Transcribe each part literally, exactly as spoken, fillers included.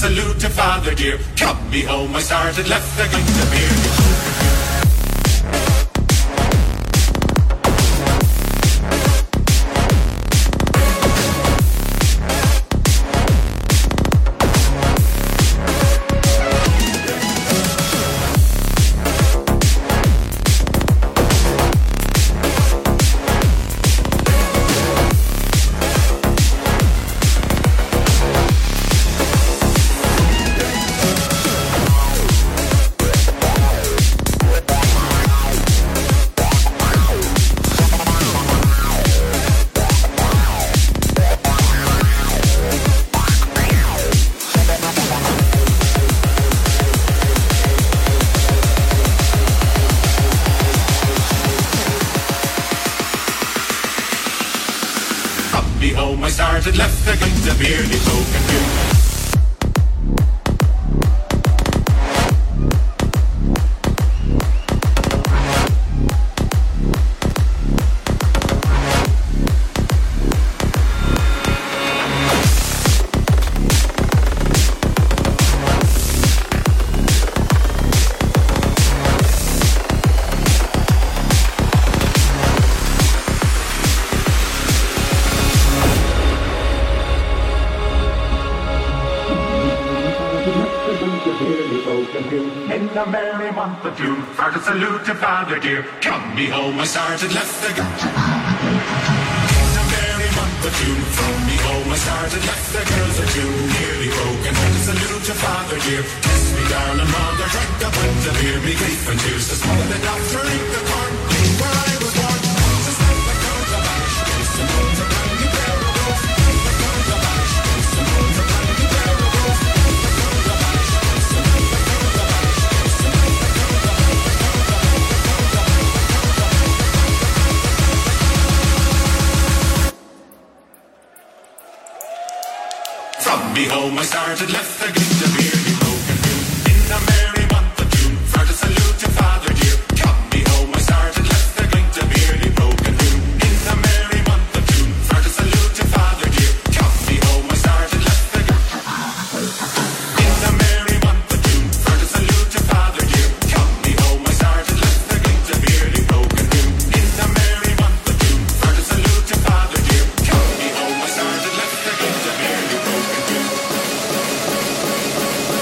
salute to father dear. Come me home, I started, left the glint of beer. I started, left the glint of beer, the token view. In the merry month of June, for to salute to father dear. Come me home, I started, left the girl. In the merry month of June, from me home I started, left the girls of June. Nearly broken, for to salute to father dear. Kiss me darling mother, drank a pint of beer. Me grief and tears to smother the doctor in the corn. Where I was born, to stop the girls of Irish. Kiss and hold the brandy pair of rose. The girls of Irish. Kiss and hold the brandy pair of rose. The girls of Irish. Kiss and hold the girls of Irish. From me home I started, left the glint of beer, the broken view. In the merry month of June, for to salute to father dear. Come me home I started, left the glint of beer, the broken view. In the merry month of June, for to salute to father dear. Come me home I started, left the glint. In the merry month of June, for to salute to father dear. Come me home I started, left the glint of beer, the broken view. In the merry month of June, for to salute to father dear. Come me home I started, left the glint of beer, the broken view.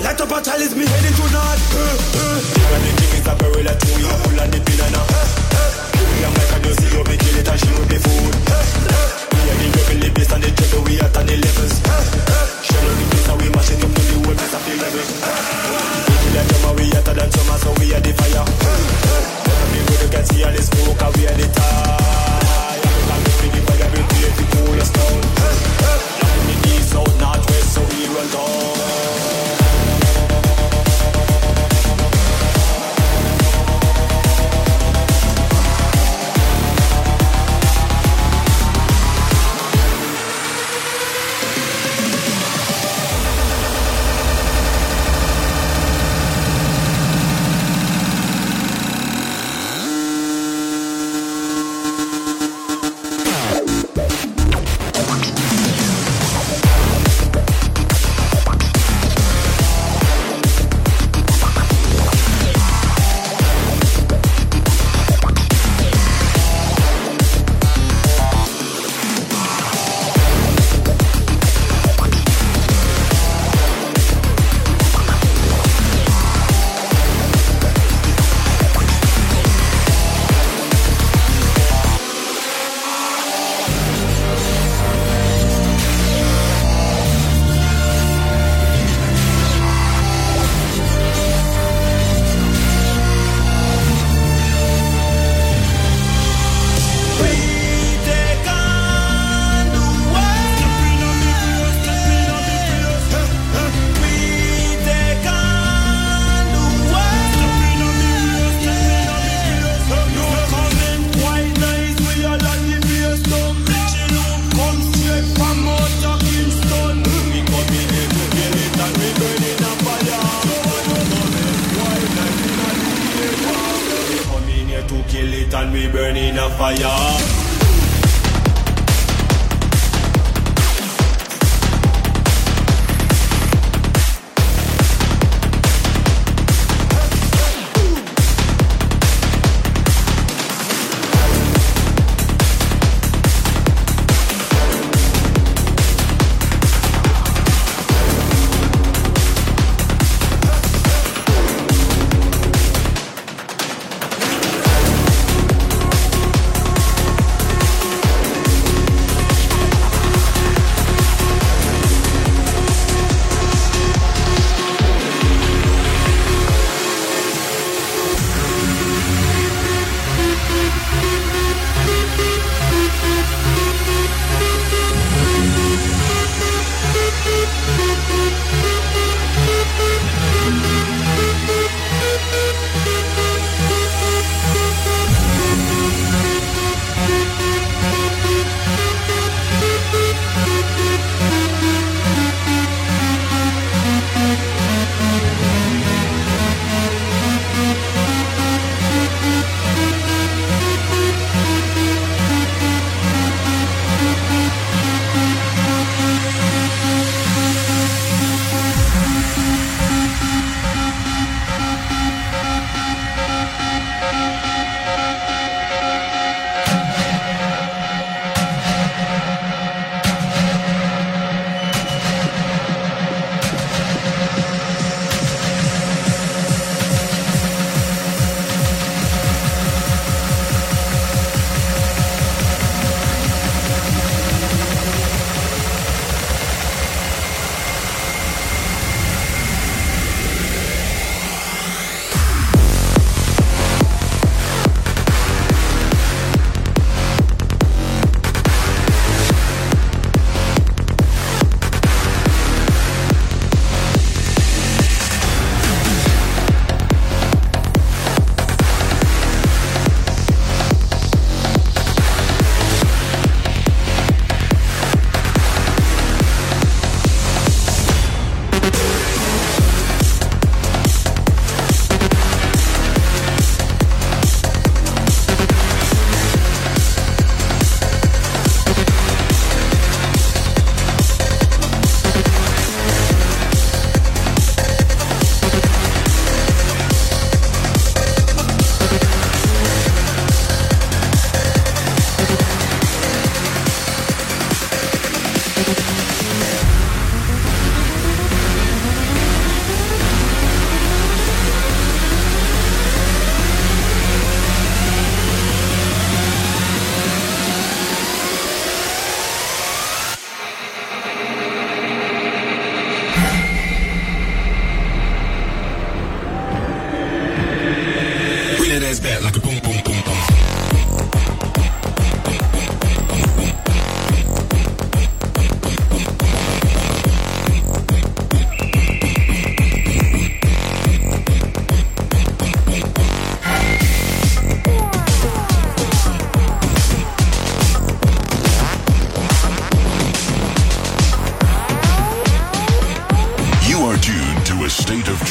Light up a chalice, me heading to north. Uh, uh. Even the king is a gorilla too, you full on the banana. I'm like a new C E O, me kill it and she will be food. We are the rebel, based on the treble, we are on the levels. Shell on the place and we mash it up to the whole place of the level. We kill that drummer, we hotter than summer, so we are the fire. People you can see all the smoke, and we are the tie. I'm the big fire, we create the coolest town. Like the east, south, north, west, so we run down.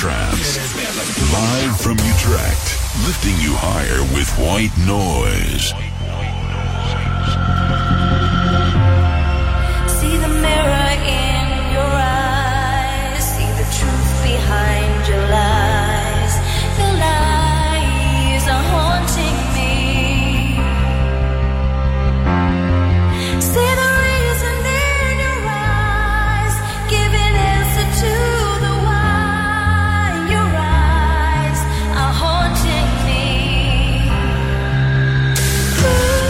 Trance. Live from Utrecht, lifting you higher with white noise. See the mirror in your eyes, see the truth behind your lies. Your lies are haunting me. See the reason in your eyes, giving answer to the why. Your eyes are haunting me. Ooh.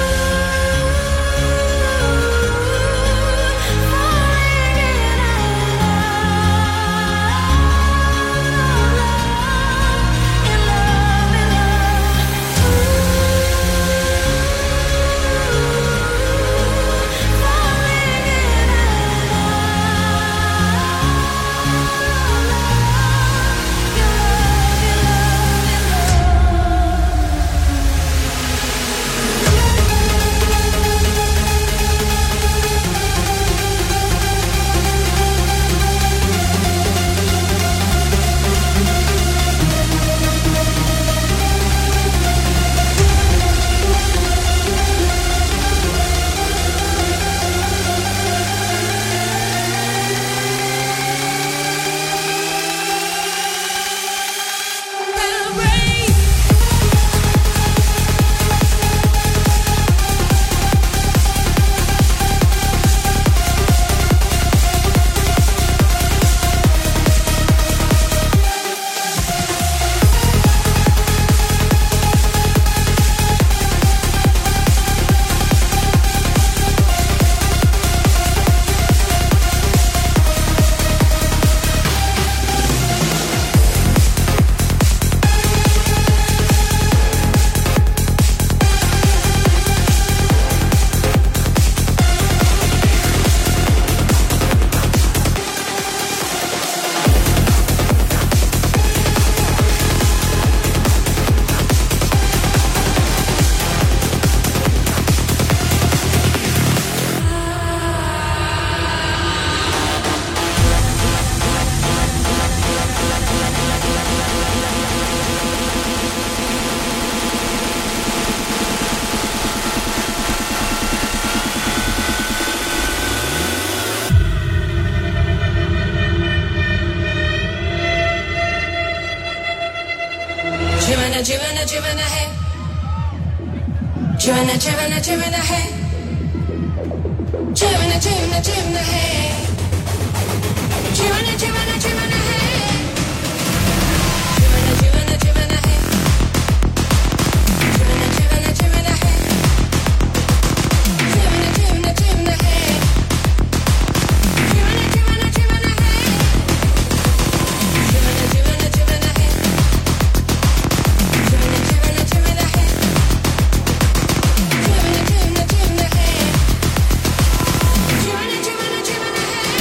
Jimina, Jimina, Jimina, hey. Jimina, Jimina, Jimina, hey. Jimina, Jimina, Jimina, hey. Jimina, Jimina, Jimina, hey. Jimina, Jimina, Jimina, hey. Jimina, Jimina, Jimina, hey. Jimina, Jimina, Jimina, hey. Jimina, Jimina, Jimina, hey. Jimina, Jimina, Jimina, hey. Jimina, Jimina, Jimina, hey. Jimina, Jimina, Jimina, hey. Jimina, Jimina, Jimina, hey.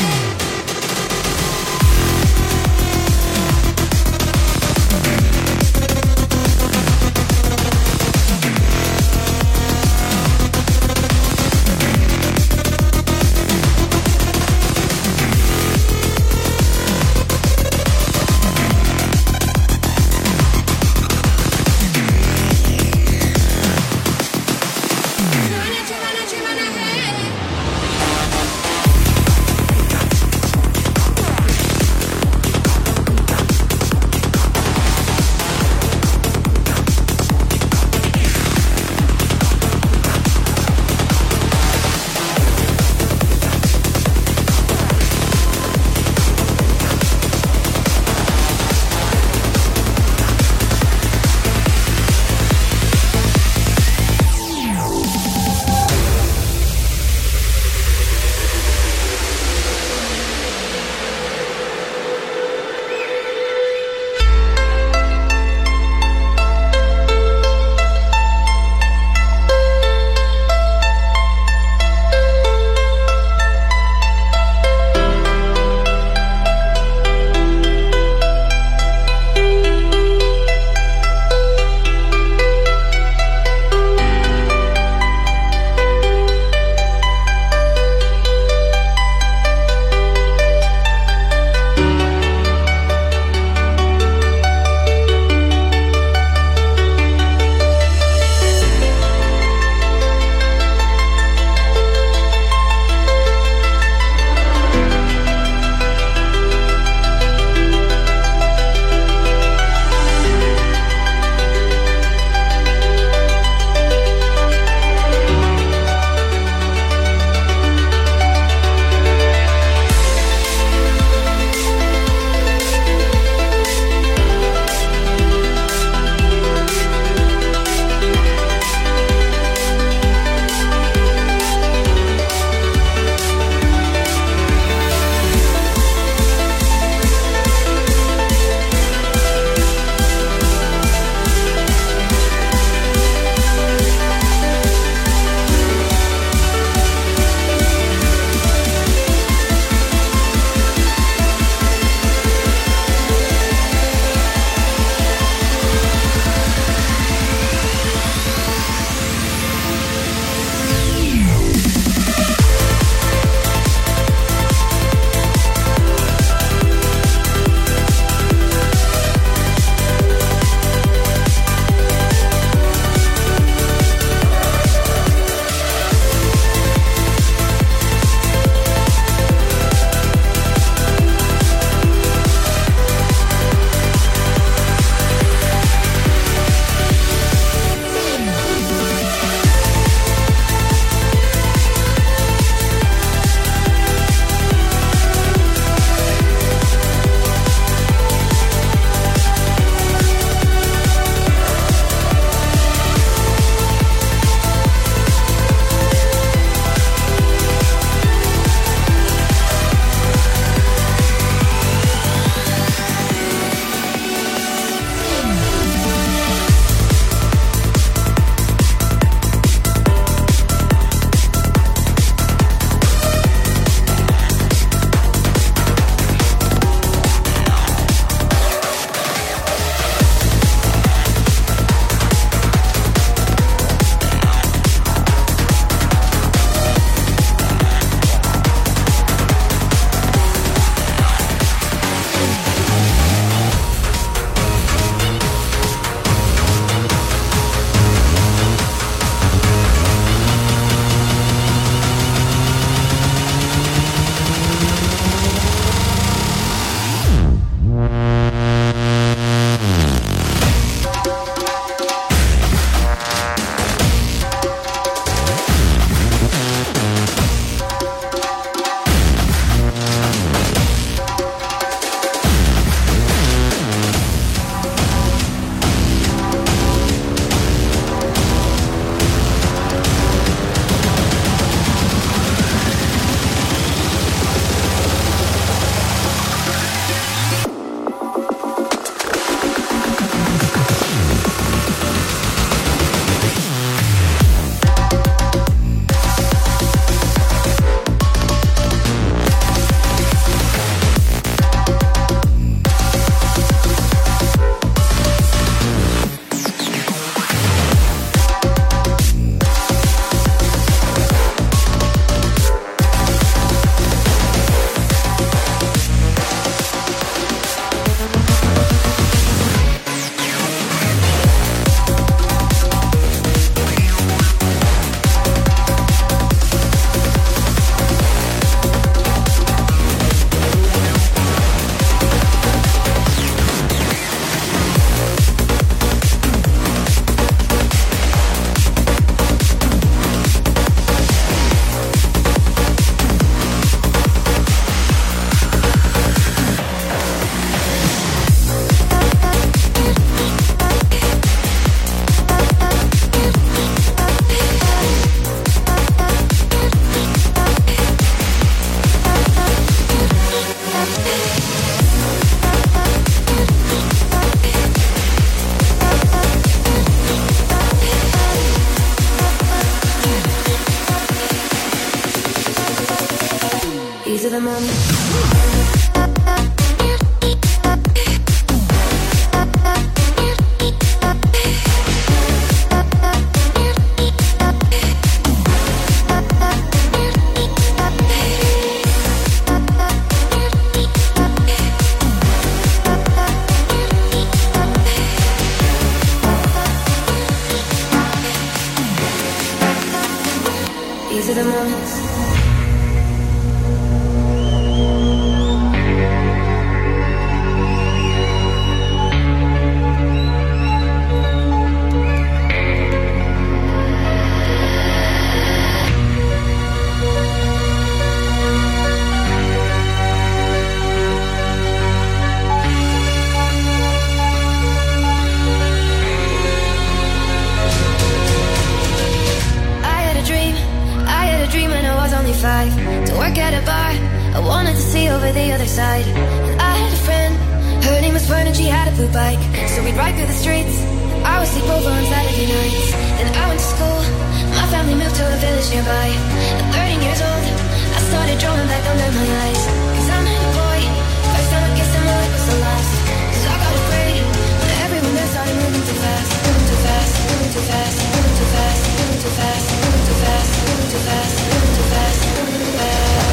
was fun and she had a blue bike, so we'd ride through the streets. I would sleep over on Saturday nights. Then I went to school. My family moved to a village nearby. At thirteen years old, I started drawing back under my eyes. Cause I'm a boy. First time I kissed him, well, it was the last. Cause I got afraid when everyone there started moving too fast. Moving too fast, moving too fast, moving too fast, moving too fast, moving too fast, moving too fast, moving too fast, moving too fast.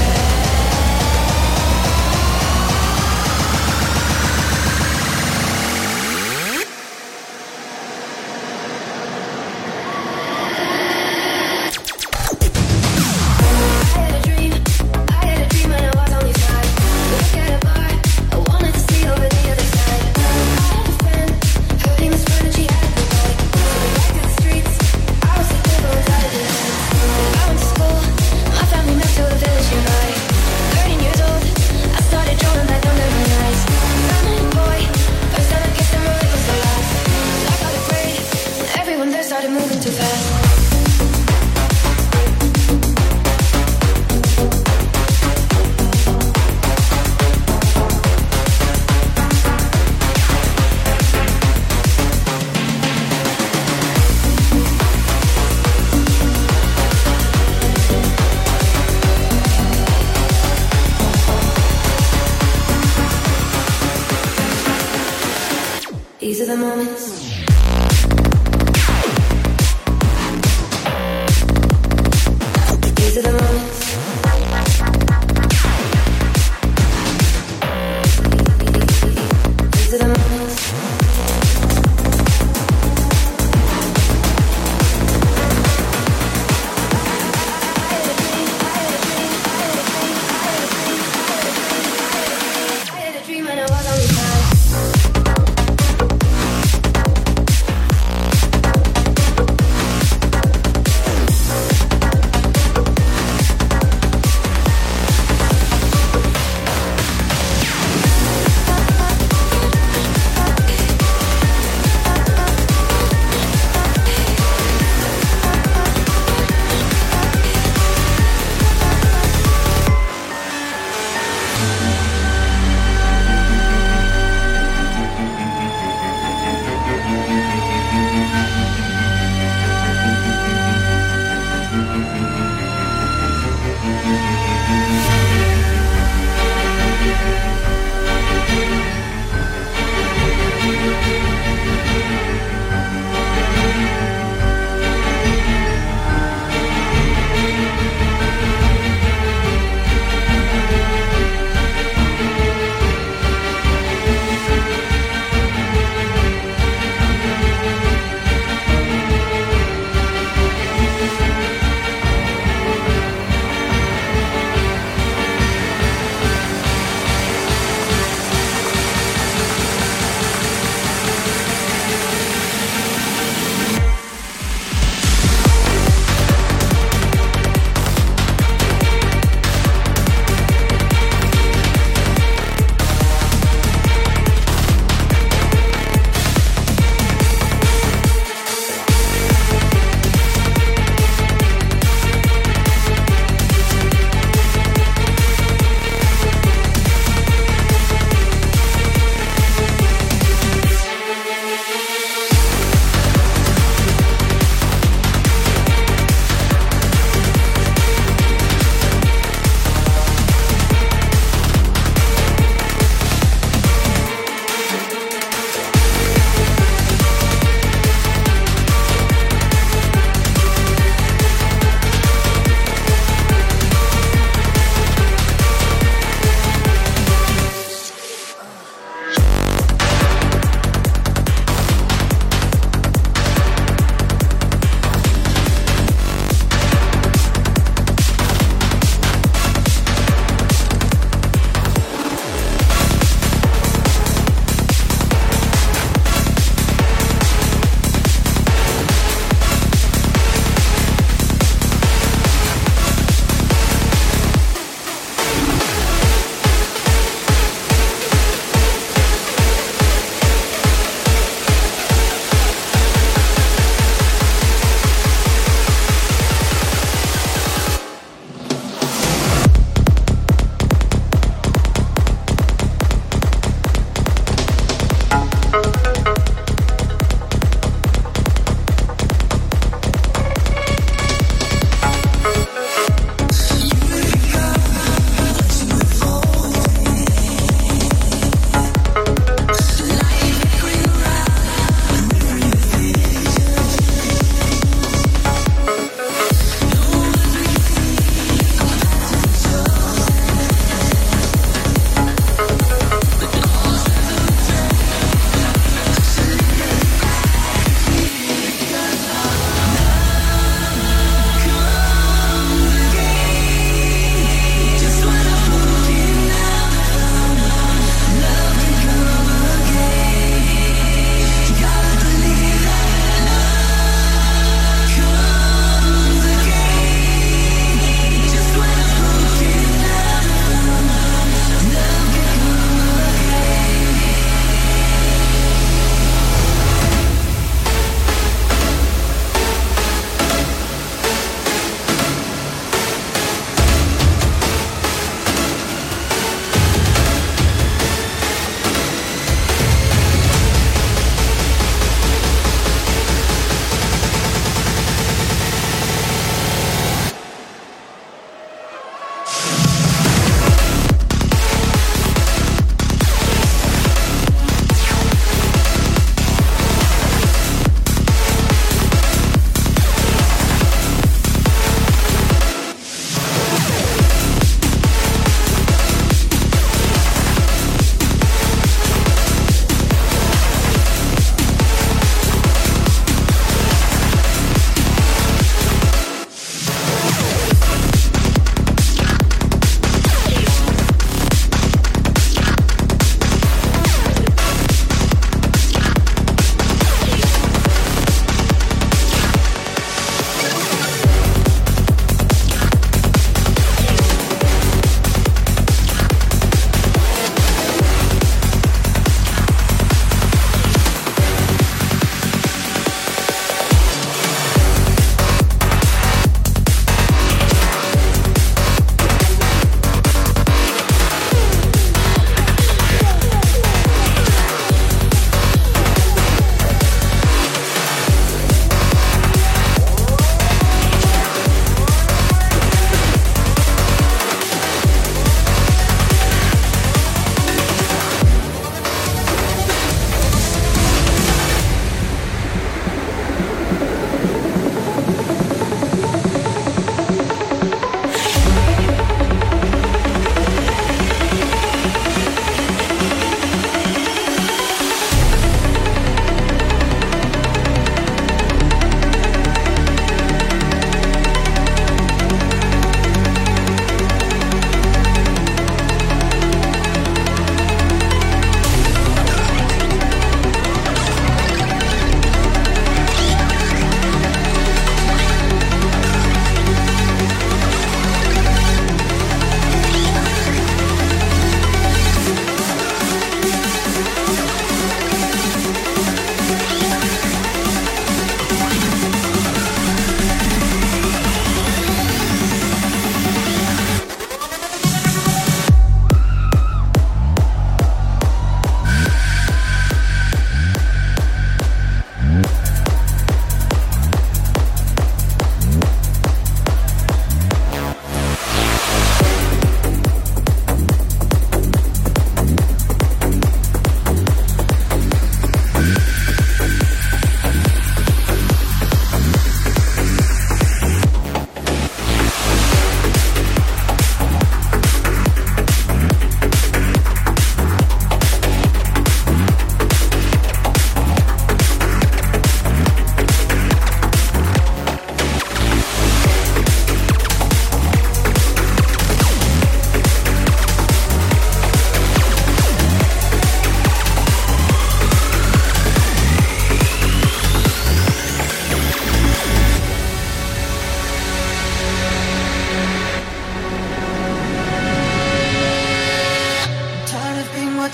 These are the moments. These are the moments. These are the moments. I had a dream when I was only five.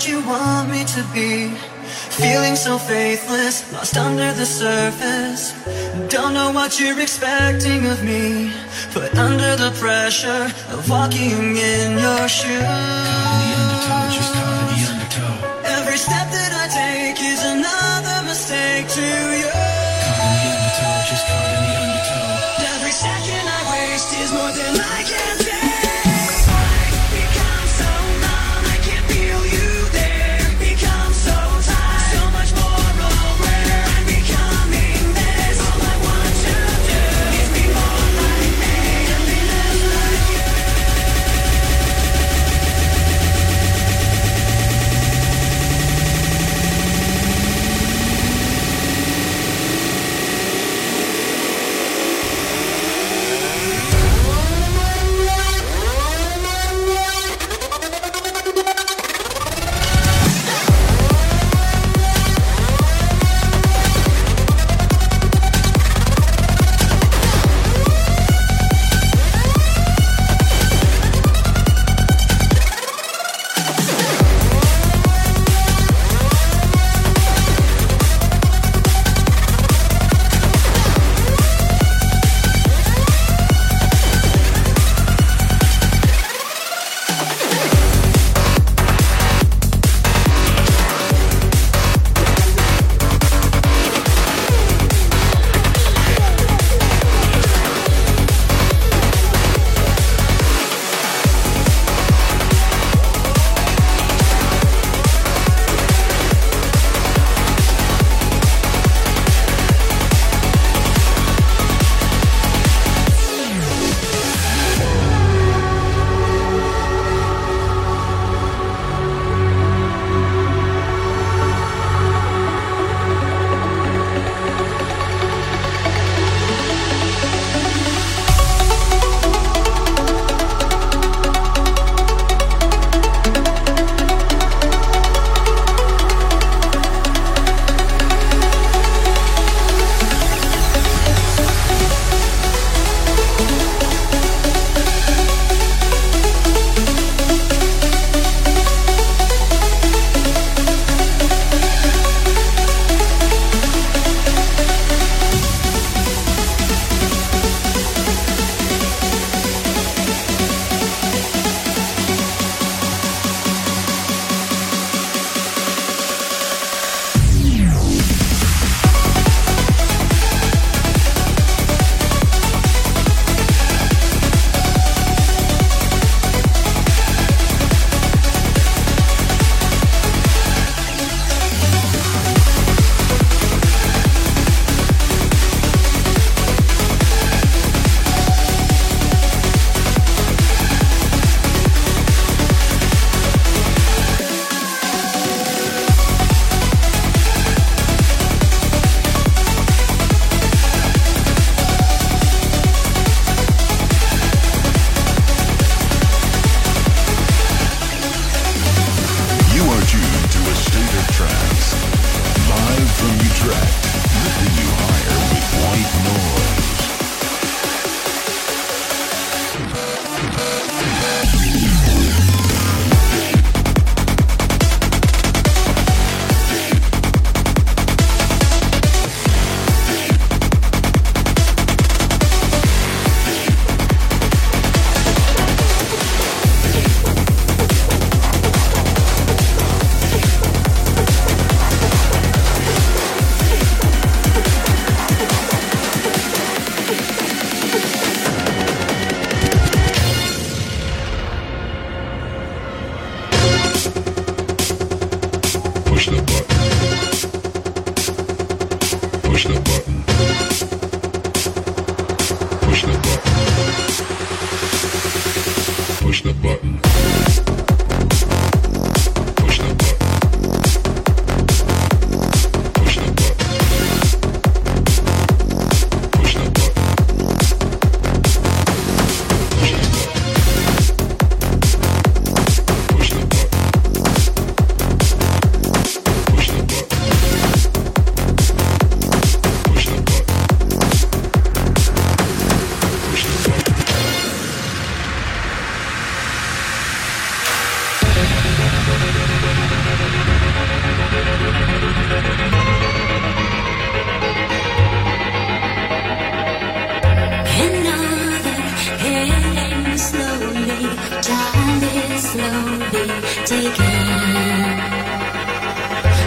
what you want me to be. Feeling so faithless, lost under the surface. Don't know what you're expecting of me, put under the pressure of walking in your shoes. Caught in the undertow, just caught in the undertow. Every step that I take is another mistake to you. Caught in the undertow, just caught in the undertow. Every second I waste is more than I can take.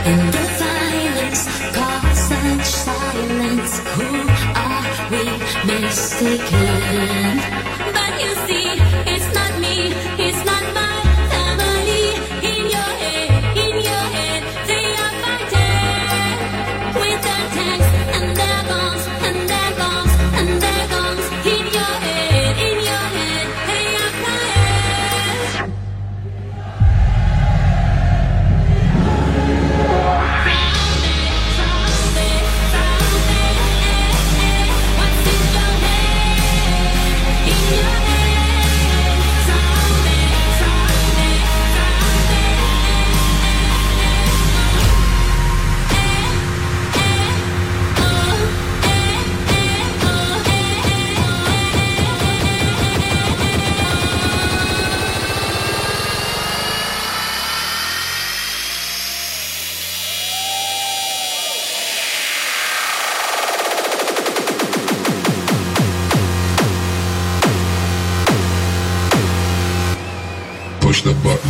And the silence caused such silence. Who are we mistaken? But you see, it's not me, it's not my family. In your head, in your head, they are fighting with their tanks and their bombs and their bombs and their bombs. In your head, in your head, they are crying. What's in your head? In your head, zombie, zombie, Push the button.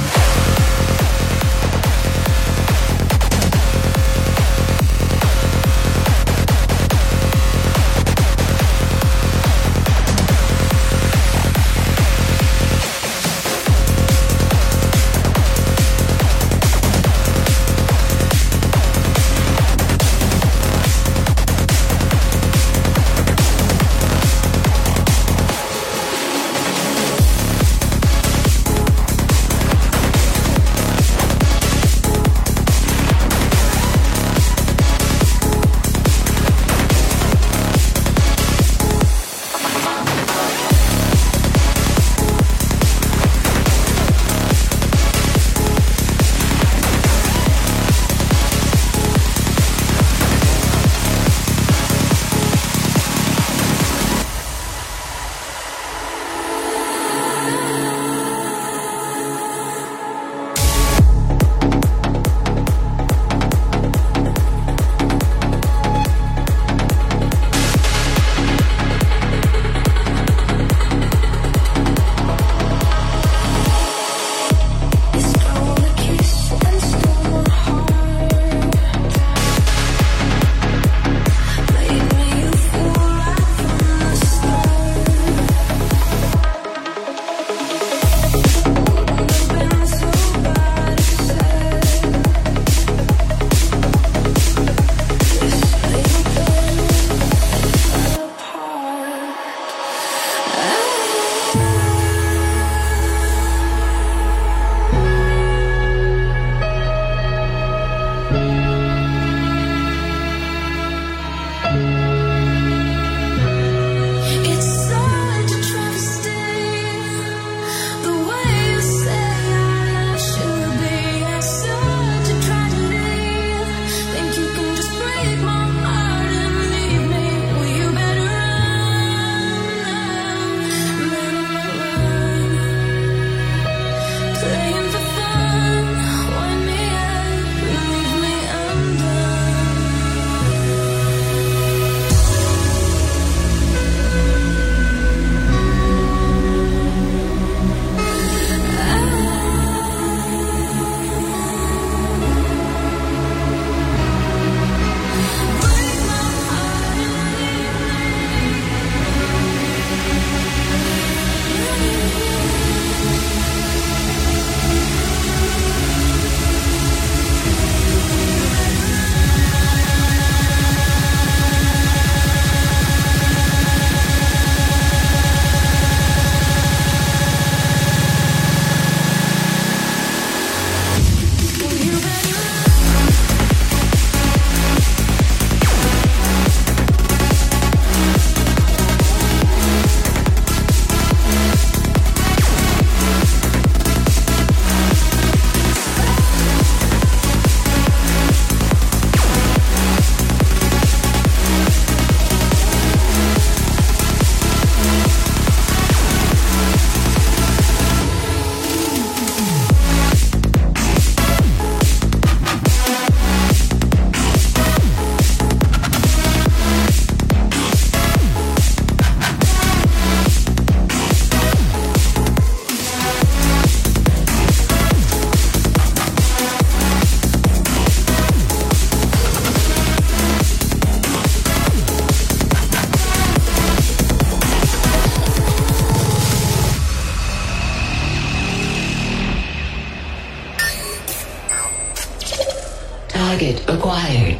Target acquired.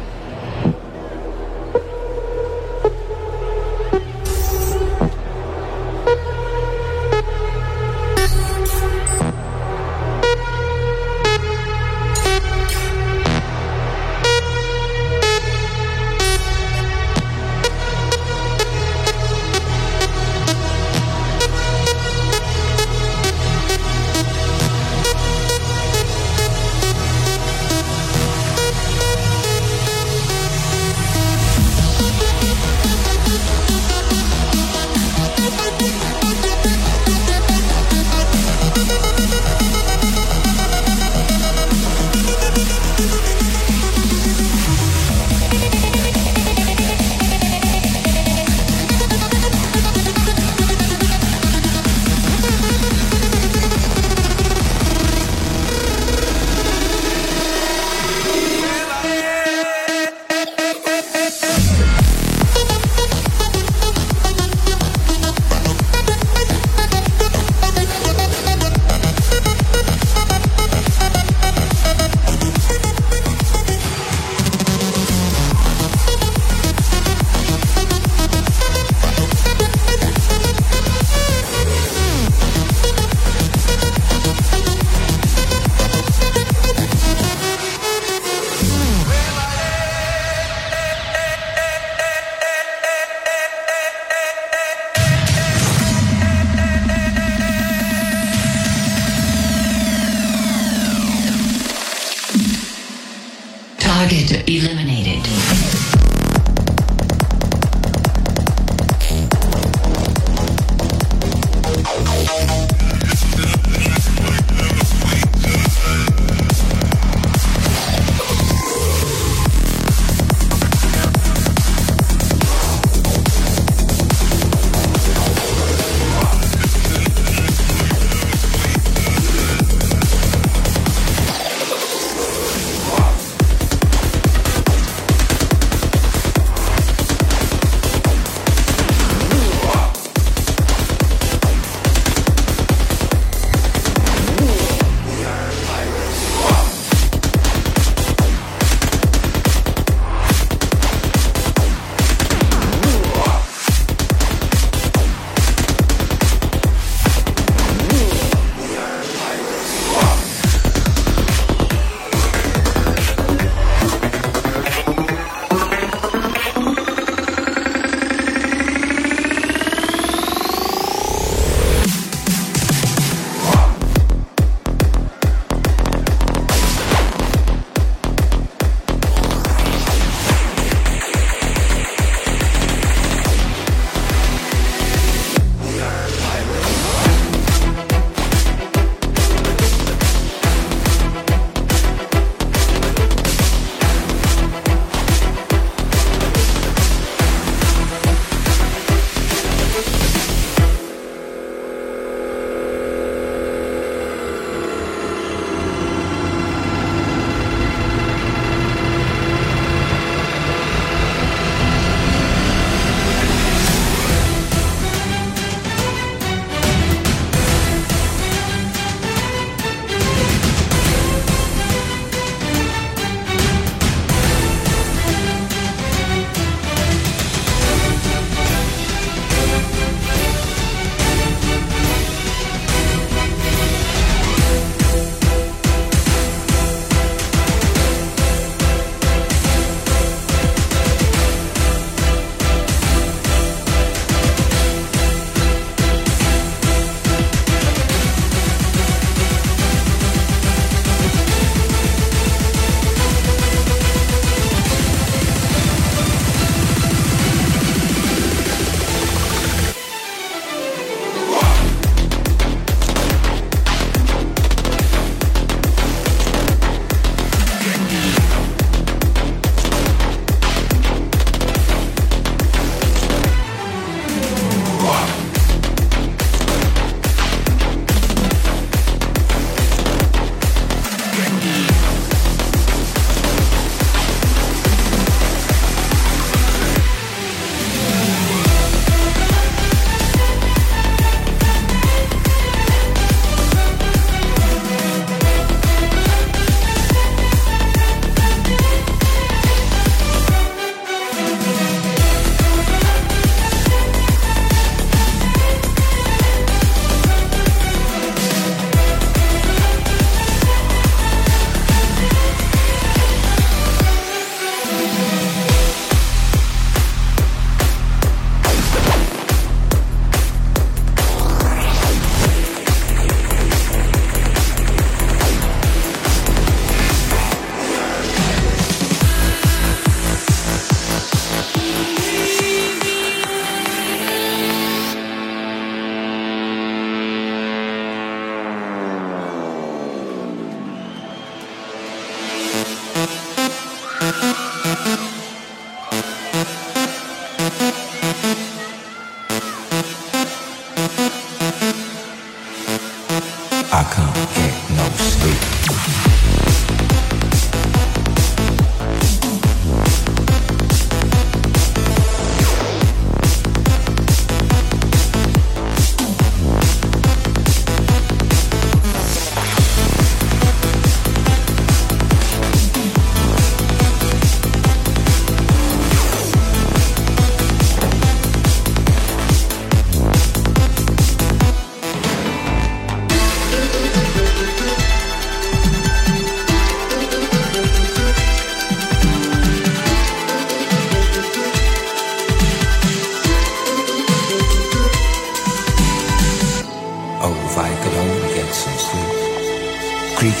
Target eliminated.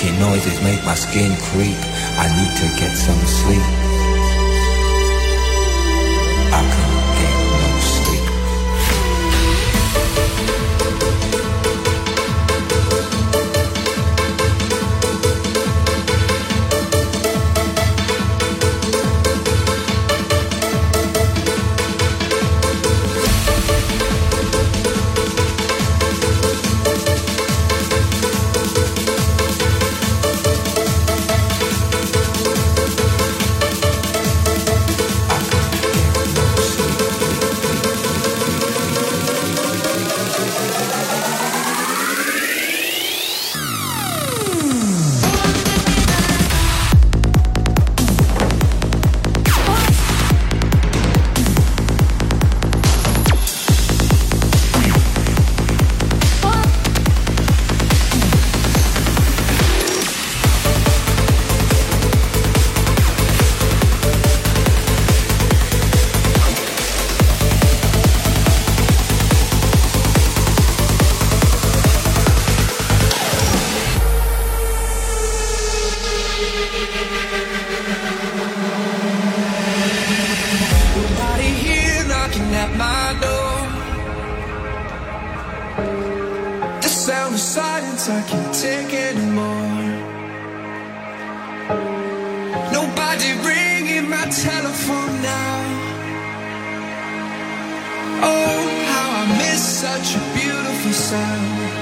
Making noises make my skin creep. I need to get some sleep. I can't get no sleep. Nobody here knocking at my door. The sound of silence I can't take anymore. Nobody ringing my telephone now. Oh, how I miss such a beautiful sound.